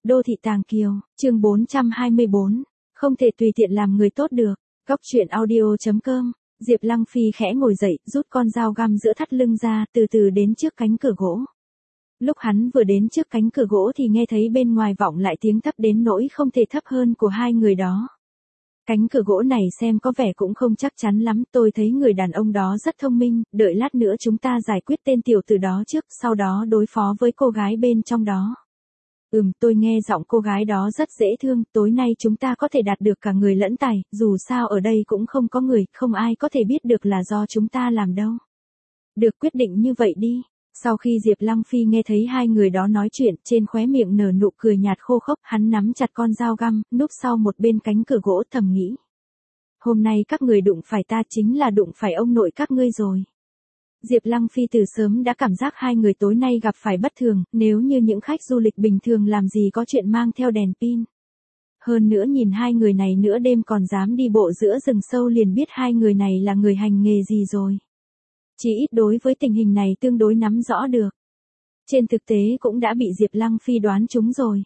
Đô thị Tàng Kiều, chương 424. Không thể tùy tiện làm người tốt được. Góc truyện audio.com. Diệp Lăng Phi khẽ ngồi dậy, rút con dao găm giữa thắt lưng ra, từ từ đến trước cánh cửa gỗ. Lúc hắn vừa đến trước cánh cửa gỗ thì nghe thấy bên ngoài vọng lại tiếng thấp đến nỗi không thể thấp hơn của hai người đó. Cánh cửa gỗ này xem có vẻ cũng không chắc chắn lắm, tôi thấy người đàn ông đó rất thông minh, đợi lát nữa chúng ta giải quyết tên tiểu tử đó trước, sau đó đối phó với cô gái bên trong đó. Tôi nghe giọng cô gái đó rất dễ thương, tối nay chúng ta có thể đạt được cả người lẫn tài, dù sao ở đây cũng không có người, không ai có thể biết được là do chúng ta làm đâu. Được, quyết định như vậy đi. Sau khi Diệp Lăng Phi nghe thấy hai người đó nói chuyện, trên khóe miệng nở nụ cười nhạt khô khốc, hắn nắm chặt con dao găm, núp sau một bên cánh cửa gỗ thầm nghĩ. Hôm nay các người đụng phải ta chính là đụng phải ông nội các ngươi rồi. Diệp Lăng Phi từ sớm đã cảm giác hai người tối nay gặp phải bất thường, nếu như những khách du lịch bình thường làm gì có chuyện mang theo đèn pin. Hơn nữa nhìn hai người này nửa đêm còn dám đi bộ giữa rừng sâu liền biết hai người này là người hành nghề gì rồi. Chỉ ít đối với tình hình này tương đối nắm rõ được. Trên thực tế cũng đã bị Diệp Lăng Phi đoán trúng rồi.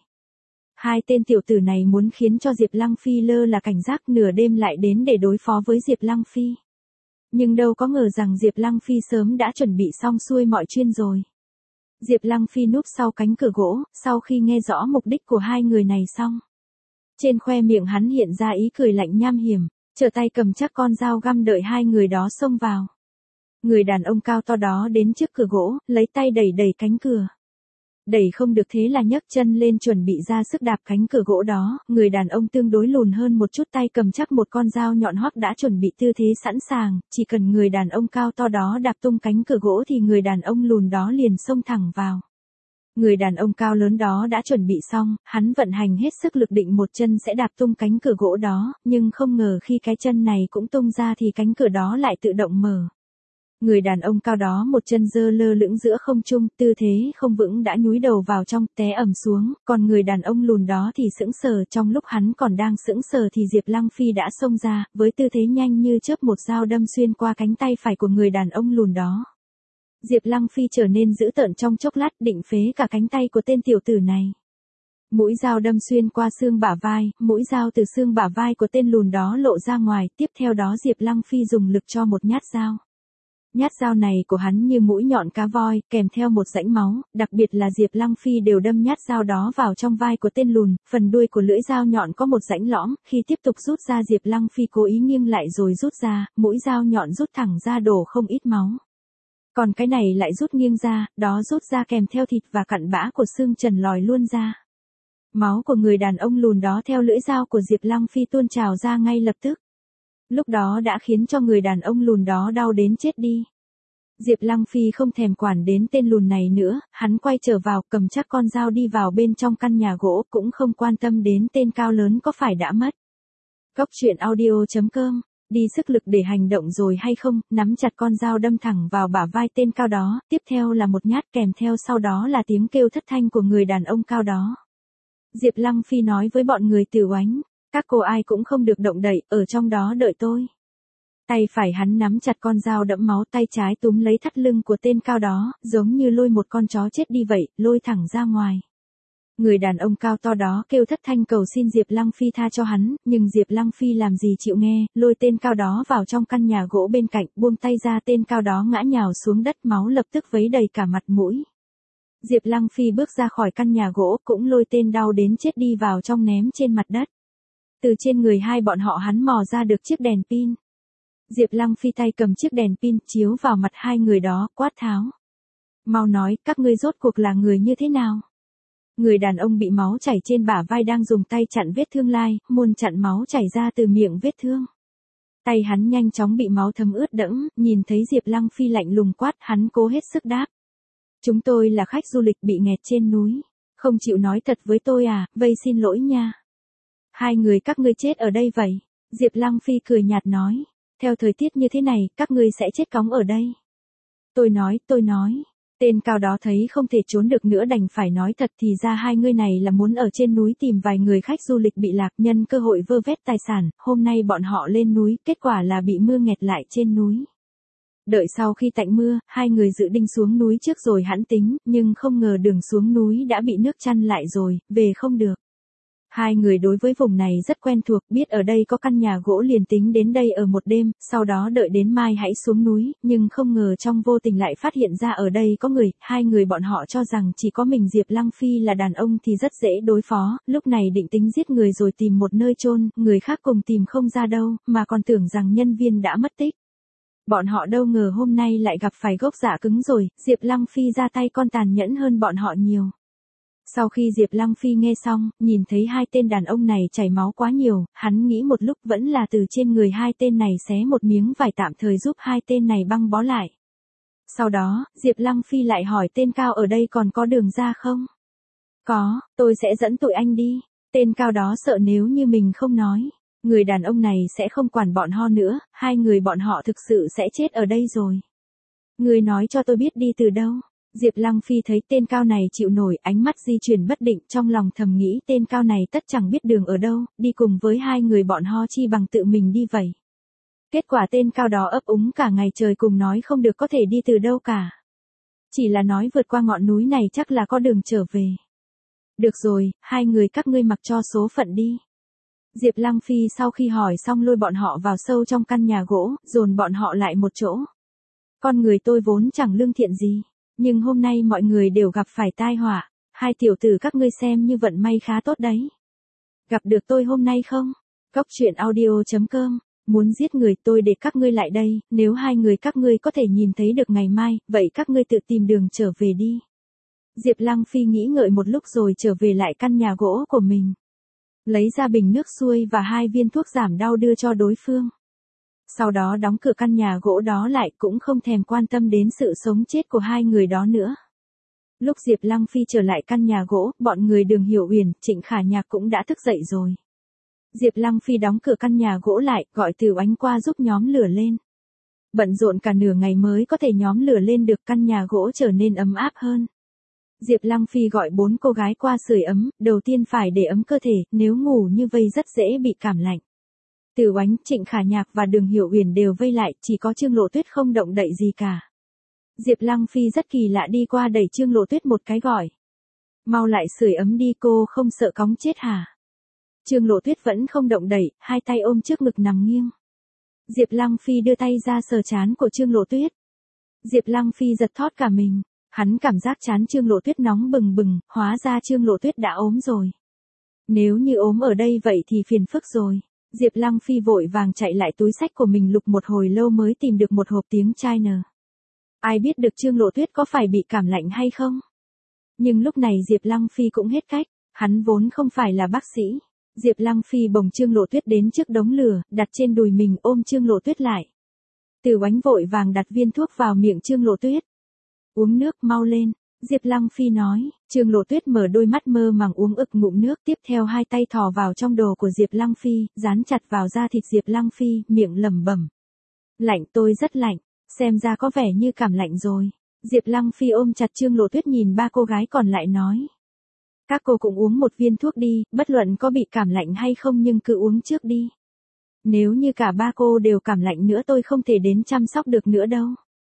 Hai tên tiểu tử này muốn khiến cho Diệp Lăng Phi lơ là cảnh giác, nửa đêm lại đến để đối phó với Diệp Lăng Phi. Nhưng đâu có ngờ rằng Diệp Lăng Phi sớm đã chuẩn bị xong xuôi mọi chuyện rồi. Diệp Lăng Phi núp sau cánh cửa gỗ, sau khi nghe rõ mục đích của hai người này xong. Trên khoe miệng hắn hiện ra ý cười lạnh nham hiểm, trở tay cầm chắc con dao găm đợi hai người đó xông vào. Người đàn ông cao to đó đến trước cửa gỗ, lấy tay đẩy đẩy cánh cửa. Đẩy không được thế là nhấc chân lên chuẩn bị ra sức đạp cánh cửa gỗ đó, người đàn ông tương đối lùn hơn một chút, tay cầm chắc một con dao nhọn hoắt đã chuẩn bị tư thế sẵn sàng, chỉ cần người đàn ông cao to đó đạp tung cánh cửa gỗ thì người đàn ông lùn đó liền xông thẳng vào. Người đàn ông cao lớn đó đã chuẩn bị xong, hắn vận hành hết sức lực định một chân sẽ đạp tung cánh cửa gỗ đó, nhưng không ngờ khi cái chân này cũng tung ra thì cánh cửa đó lại tự động mở. Người đàn ông cao đó một chân giơ lơ lửng giữa không trung, tư thế không vững đã nhúi đầu vào trong, té ầm xuống, còn người đàn ông lùn đó thì sững sờ, trong lúc hắn còn đang sững sờ thì Diệp Lăng Phi đã xông ra, với tư thế nhanh như chớp một dao đâm xuyên qua cánh tay phải của người đàn ông lùn đó. Diệp Lăng Phi trở nên dữ tợn trong chốc lát, định phế cả cánh tay của tên tiểu tử này. Mũi dao đâm xuyên qua xương bả vai, mũi dao từ xương bả vai của tên lùn đó lộ ra ngoài, tiếp theo đó Diệp Lăng Phi dùng lực cho một nhát dao. Nhát dao này của hắn như mũi nhọn cá voi, kèm theo một rãnh máu, đặc biệt là Diệp Lăng Phi đều đâm nhát dao đó vào trong vai của tên lùn, phần đuôi của lưỡi dao nhọn có một rãnh lõm, khi tiếp tục rút ra Diệp Lăng Phi cố ý nghiêng lại rồi rút ra, mũi dao nhọn rút thẳng ra đổ không ít máu. Còn cái này lại rút nghiêng ra, đó rút ra kèm theo thịt và cặn bã của xương trần lòi luôn ra. Máu của người đàn ông lùn đó theo lưỡi dao của Diệp Lăng Phi tuôn trào ra ngay lập tức. Lúc đó đã khiến cho người đàn ông lùn đó đau đến chết đi. Diệp Lăng Phi không thèm quản đến tên lùn này nữa, hắn quay trở vào, cầm chắc con dao đi vào bên trong căn nhà gỗ, cũng không quan tâm đến tên cao lớn có phải đã mất. Góc truyện audio.com. Đi sức lực để hành động rồi hay không, nắm chặt con dao đâm thẳng vào bả vai tên cao đó, tiếp theo là một nhát kèm theo sau đó là tiếng kêu thất thanh của người đàn ông cao đó. Diệp Lăng Phi nói với bọn người Tử Oánh, các cô ai cũng không được động đậy, ở trong đó đợi tôi. Tay phải hắn nắm chặt con dao đẫm máu, tay trái túm lấy thắt lưng của tên cao đó, giống như lôi một con chó chết đi vậy, lôi thẳng ra ngoài. Người đàn ông cao to đó kêu thất thanh cầu xin Diệp Lăng Phi tha cho hắn, nhưng Diệp Lăng Phi làm gì chịu nghe, lôi tên cao đó vào trong căn nhà gỗ bên cạnh, buông tay ra, tên cao đó ngã nhào xuống đất, máu lập tức vấy đầy cả mặt mũi. Diệp Lăng Phi bước ra khỏi căn nhà gỗ, cũng lôi tên đau đến chết đi vào trong ném trên mặt đất. Từ trên người hai bọn họ hắn mò ra được chiếc đèn pin. Diệp Lăng Phi tay cầm chiếc đèn pin chiếu vào mặt hai người đó, quát tháo. Mau nói, các ngươi rốt cuộc là người như thế nào? Người đàn ông bị máu chảy trên bả vai đang dùng tay chặn vết thương lai, muốn chặn máu chảy ra từ miệng vết thương. Tay hắn nhanh chóng bị máu thấm ướt đẫm, nhìn thấy Diệp Lăng Phi lạnh lùng quát, hắn cố hết sức đáp. Chúng tôi là khách du lịch bị nghẹt trên núi. Không chịu nói thật với tôi à, vây xin lỗi nha. Hai người các ngươi chết ở đây vậy. Diệp Lăng Phi cười nhạt nói. Theo thời tiết như thế này, các ngươi sẽ chết cóng ở đây. Tôi nói. Tên cao đó thấy không thể trốn được nữa đành phải nói thật, thì ra hai người này là muốn ở trên núi tìm vài người khách du lịch bị lạc, nhân cơ hội vơ vét tài sản, hôm nay bọn họ lên núi, kết quả là bị mưa nghẹt lại trên núi. Đợi sau khi tạnh mưa, hai người dự định xuống núi trước rồi hẵng tính, nhưng không ngờ đường xuống núi đã bị nước chắn lại rồi, về không được. Hai người đối với vùng này rất quen thuộc, biết ở đây có căn nhà gỗ liền tính đến đây ở một đêm, sau đó đợi đến mai hãy xuống núi, nhưng không ngờ trong vô tình lại phát hiện ra ở đây có người, hai người bọn họ cho rằng chỉ có mình Diệp Lăng Phi là đàn ông thì rất dễ đối phó, lúc này định tính giết người rồi tìm một nơi chôn, người khác cùng tìm không ra đâu, mà còn tưởng rằng nhân viên đã mất tích. Bọn họ đâu ngờ hôm nay lại gặp phải gốc dạ cứng rồi, Diệp Lăng Phi ra tay còn tàn nhẫn hơn bọn họ nhiều. Sau khi Diệp Lăng Phi nghe xong, nhìn thấy hai tên đàn ông này chảy máu quá nhiều, hắn nghĩ một lúc vẫn là từ trên người hai tên này xé một miếng vải tạm thời giúp hai tên này băng bó lại. Sau đó, Diệp Lăng Phi lại hỏi tên Cao ở đây còn có đường ra không? Có, tôi sẽ dẫn tụi anh đi. Tên Cao đó sợ nếu như mình không nói, người đàn ông này sẽ không quản bọn họ nữa, hai người bọn họ thực sự sẽ chết ở đây rồi. Người nói cho tôi biết đi từ đâu. Diệp Lăng Phi thấy tên Cao này chịu nổi, ánh mắt di chuyển bất định, trong lòng thầm nghĩ tên Cao này tất chẳng biết đường ở đâu, đi cùng với hai người bọn họ chi bằng tự mình đi vậy. Kết quả tên Cao đó ấp úng cả ngày trời cùng nói không được có thể đi từ đâu cả. Chỉ là nói vượt qua ngọn núi này chắc là có đường trở về. Được rồi, hai người các ngươi mặc cho số phận đi. Diệp Lăng Phi sau khi hỏi xong lôi bọn họ vào sâu trong căn nhà gỗ, dồn bọn họ lại một chỗ. Con người tôi vốn chẳng lương thiện gì. Nhưng hôm nay mọi người đều gặp phải tai họa, hai tiểu tử các ngươi xem như vận may khá tốt đấy. Gặp được tôi hôm nay không? Goctruyện.audio.com. Muốn giết người tôi để các ngươi lại đây, nếu hai người các ngươi có thể nhìn thấy được ngày mai, vậy các ngươi tự tìm đường trở về đi. Diệp Lăng Phi nghĩ ngợi một lúc rồi trở về lại căn nhà gỗ của mình. Lấy ra bình nước xuôi và hai viên thuốc giảm đau đưa cho đối phương. Sau đó đóng cửa căn nhà gỗ đó lại cũng không thèm quan tâm đến sự sống chết của hai người đó nữa. Lúc Diệp Lăng Phi trở lại căn nhà gỗ, bọn người Đường Hiểu Uyển, Trịnh Khả Nhạc cũng đã thức dậy rồi. Diệp Lăng Phi đóng cửa căn nhà gỗ lại, gọi Từ Oánh qua giúp nhóm lửa lên. Bận rộn cả nửa ngày mới có thể nhóm lửa lên được căn nhà gỗ trở nên ấm áp hơn. Diệp Lăng Phi gọi 4 cô gái qua sưởi ấm, đầu tiên phải để ấm cơ thể, nếu ngủ như vây rất dễ bị cảm lạnh. Từ Oánh, Trịnh Khả Nhạc và Đường Hiểu Uyển đều vây lại, chỉ có Trương Lộ Tuyết không động đậy gì cả. Diệp Lăng Phi rất kỳ lạ đi qua đẩy Trương Lộ Tuyết một cái gọi. Mau lại sưởi ấm đi, cô không sợ cóng chết hả? Trương Lộ Tuyết vẫn không động đậy, hai tay ôm trước ngực nằm nghiêng. Diệp Lăng Phi đưa tay ra sờ trán của Trương Lộ Tuyết. Diệp Lăng Phi giật thót cả mình, hắn cảm giác trán Trương Lộ Tuyết nóng bừng bừng, hóa ra Trương Lộ Tuyết đã ốm rồi. Nếu như ốm ở đây vậy thì phiền phức rồi. Diệp Lăng Phi vội vàng chạy lại túi xách của mình lục một hồi lâu mới tìm được một hộp tiếng China. Ai biết được Trương Lộ Tuyết có phải bị cảm lạnh hay không? Nhưng lúc này Diệp Lăng Phi cũng hết cách, hắn vốn không phải là bác sĩ. Diệp Lăng Phi bồng Trương Lộ Tuyết đến trước đống lửa, đặt trên đùi mình ôm Trương Lộ Tuyết lại. Từ Oánh vội vàng đặt viên thuốc vào miệng Trương Lộ Tuyết. Uống nước mau lên, Diệp Lăng Phi nói. Trương Lộ Tuyết mở đôi mắt mơ màng uống ực ngụm nước, tiếp theo hai tay thò vào trong đồ của Diệp Lăng Phi, dán chặt vào da thịt Diệp Lăng Phi, miệng lẩm bẩm. Lạnh, tôi rất lạnh, xem ra có vẻ như cảm lạnh rồi. Diệp Lăng Phi ôm chặt Trương Lộ Tuyết nhìn ba cô gái còn lại nói. Các cô cũng uống một viên thuốc đi, bất luận có bị cảm lạnh hay không nhưng cứ uống trước đi. Nếu như cả ba cô đều cảm lạnh nữa tôi không thể đến chăm sóc được nữa đâu.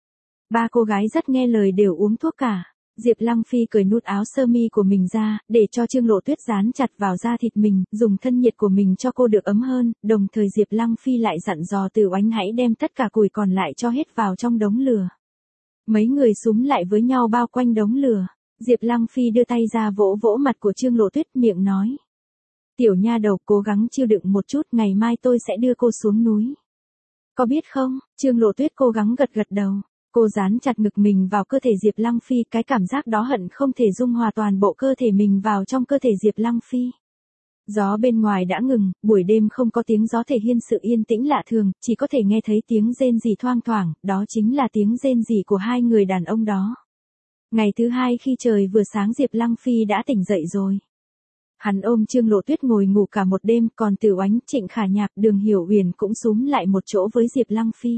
Ba cô gái rất nghe lời đều uống thuốc cả. Diệp Lăng Phi cởi nút áo sơ mi của mình ra, để cho Trương Lộ Tuyết dán chặt vào da thịt mình, dùng thân nhiệt của mình cho cô được ấm hơn, đồng thời Diệp Lăng Phi lại dặn dò Từ Oánh hãy đem tất cả củi còn lại cho hết vào trong đống lửa. Mấy người xúm lại với nhau bao quanh đống lửa. Diệp Lăng Phi đưa tay ra vỗ vỗ mặt của Trương Lộ Tuyết, miệng nói. Tiểu nha đầu cố gắng chịu đựng một chút, ngày mai tôi sẽ đưa cô xuống núi. Có biết không? Trương Lộ Tuyết cố gắng gật gật đầu. Cô dán chặt ngực mình vào cơ thể Diệp Lăng Phi, cái cảm giác đó hận không thể dung hòa toàn bộ cơ thể mình vào trong cơ thể Diệp Lăng Phi. Gió bên ngoài đã ngừng, buổi đêm không có tiếng gió thể hiện sự yên tĩnh lạ thường, chỉ có thể nghe thấy tiếng rên rỉ thoang thoảng, đó chính là tiếng rên rỉ của hai người đàn ông đó. Ngày thứ hai khi trời vừa sáng Diệp Lăng Phi đã tỉnh dậy rồi. Hắn ôm Trương Lộ Tuyết ngồi ngủ cả một đêm, còn Từ Oánh, Trịnh Khả Nhạc, Đường Hiểu Uyển cũng xúm lại một chỗ với Diệp Lăng Phi.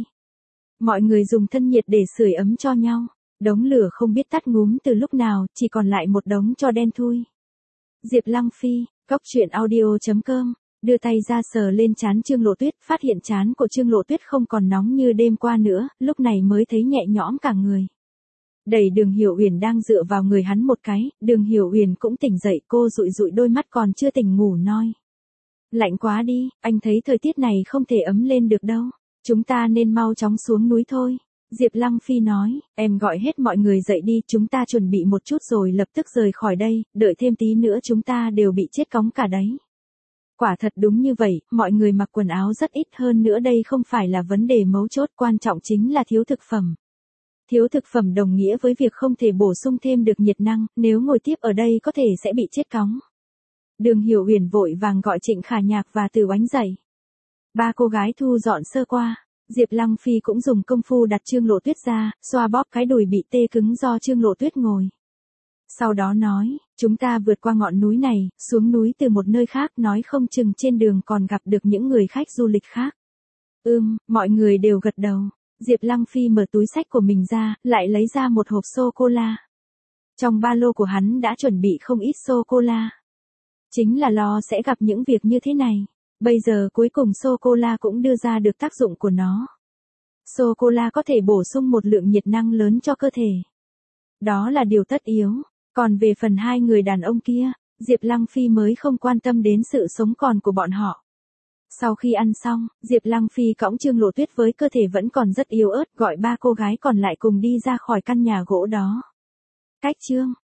Mọi người dùng thân nhiệt để sưởi ấm cho nhau. Đống lửa không biết tắt ngúm từ lúc nào, chỉ còn lại một đống tro đen thui. Diệp Lăng Phi, Goctruyện.audio.com đưa tay ra sờ lên trán Trương Lộ Tuyết, phát hiện trán của Trương Lộ Tuyết không còn nóng như đêm qua nữa, lúc này mới thấy nhẹ nhõm cả người. Đẩy Đường Hiểu Uyển đang dựa vào người hắn một cái, Đường Hiểu Uyển cũng tỉnh dậy, cô dụi dụi đôi mắt còn chưa tỉnh ngủ nói. Lạnh quá đi, anh thấy thời tiết này không thể ấm lên được đâu. Chúng ta nên mau chóng xuống núi thôi. Diệp Lăng Phi nói, em gọi hết mọi người dậy đi, chúng ta chuẩn bị một chút rồi lập tức rời khỏi đây, đợi thêm tí nữa chúng ta đều bị chết cóng cả đấy. Quả thật đúng như vậy, mọi người mặc quần áo rất ít, hơn nữa đây không phải là vấn đề mấu chốt, quan trọng chính là thiếu thực phẩm. Thiếu thực phẩm đồng nghĩa với việc không thể bổ sung thêm được nhiệt năng, nếu ngồi tiếp ở đây có thể sẽ bị chết cóng. Đường Hiểu Uyển vội vàng gọi Trịnh Khả Nhạc và Từ Oánh dậy. Ba cô gái thu dọn sơ qua, Diệp Lăng Phi cũng dùng công phu đặt Trương Lộ Tuyết ra, xoa bóp cái đùi bị tê cứng do Trương Lộ Tuyết ngồi. Sau đó nói, chúng ta vượt qua ngọn núi này, xuống núi từ một nơi khác, nói không chừng trên đường còn gặp được những người khách du lịch khác. Mọi người đều gật đầu. Diệp Lăng Phi mở túi xách của mình ra, lại lấy ra một hộp sô-cô-la. Trong ba lô của hắn đã chuẩn bị không ít sô-cô-la. Chính là lo sẽ gặp những việc như thế này. Bây giờ cuối cùng sô-cô-la cũng đưa ra được tác dụng của nó. Sô-cô-la có thể bổ sung một lượng nhiệt năng lớn cho cơ thể. Đó là điều tất yếu. Còn về phần hai người đàn ông kia, Diệp Lăng Phi mới không quan tâm đến sự sống còn của bọn họ. Sau khi ăn xong, Diệp Lăng Phi cõng Trương Lộ Tuyết với cơ thể vẫn còn rất yếu ớt, gọi ba cô gái còn lại cùng đi ra khỏi căn nhà gỗ đó. Cách Trương